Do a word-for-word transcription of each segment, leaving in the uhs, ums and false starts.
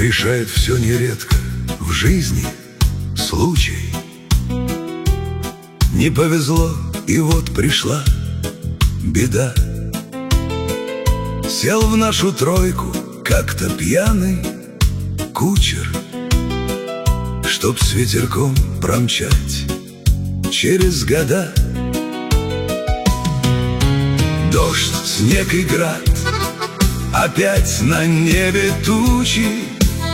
решает все нередко в жизни случай. Не повезло, и вот пришла беда. Сел в нашу тройку как-то пьяный кучер, чтоб с ветерком промчать через года. Дождь, снег и град, опять на небе тучи.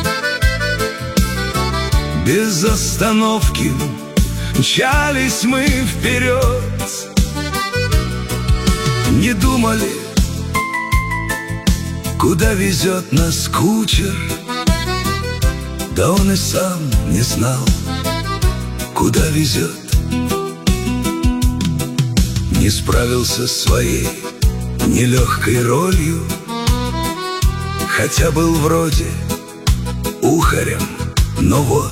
Без остановки мчались мы вперед. Не думали, куда везет нас кучер. Да он и сам не знал, куда везет. Не справился с своей нелегкой ролью, хотя был вроде ухарем, но вот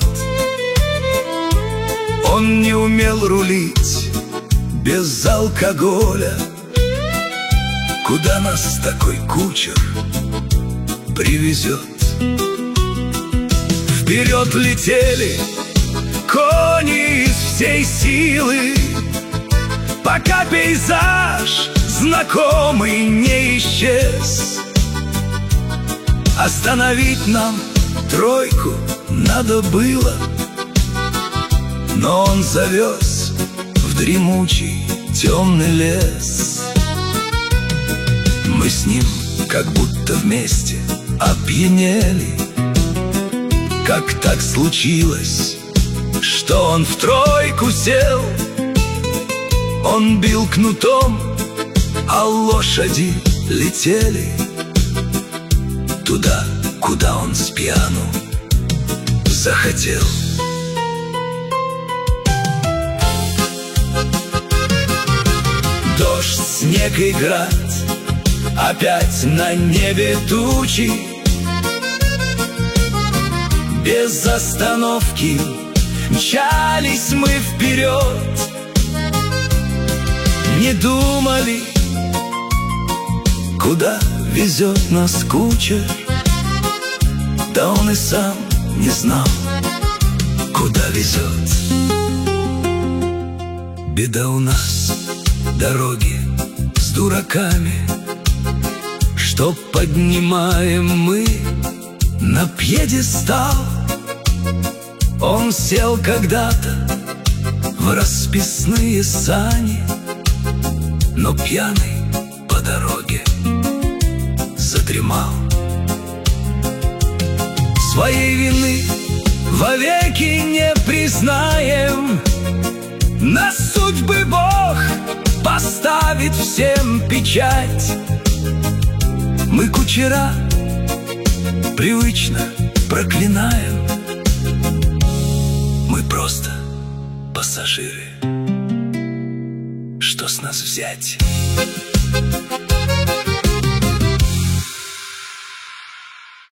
он не умел рулить без алкоголя. Куда нас такой кучер привезет? Вперед летели кони из всей силы, пока пейзаж знакомый не исчез. Остановить нам тройку надо было, но он завез в дремучий темный лес. Мы с ним как будто вместе опьянели. Как так случилось, что он в тройку сел? Он бил кнутом, а лошади летели туда, куда он с пьяну захотел. Дождь, снег и град, опять на небе тучи. Без остановки мчались мы вперед. Не думали, куда везет нас кучер. Да он и сам не знал, куда везет. Беда у нас, дороги с дураками, что поднимаем мы на пьедестал. Он сел когда-то в расписные сани, но пьяный по дороге задремал. Своей вины вовеки не признаем, на судьбы Бог поставит всем печать. Мы кучера привычно проклинаем, мы просто пассажиры. Что с нас взять?